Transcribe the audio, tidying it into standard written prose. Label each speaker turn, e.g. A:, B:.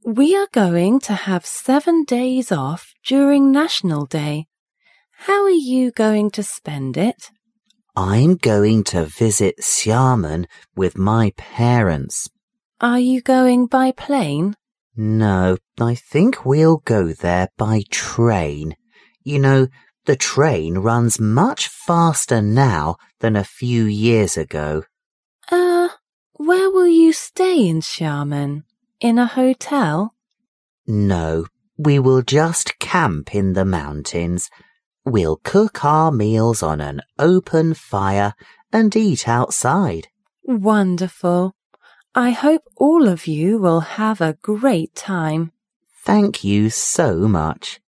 A: We are going to have 7 days off during National Day. How are you going to spend it?
B: I'm going to visit Xiamen with my parents.
A: Are you going by plane?
B: No, I think we'll go there by train. You know, the train runs much faster now than a few years ago.
A: Where will you stay in Xiamen? In a hotel?
B: No, we will just camp in the mountains. We'll cook our meals on an open fire and eat outside.
A: Wonderful. I hope all of you will have a great time.
B: Thank you so much.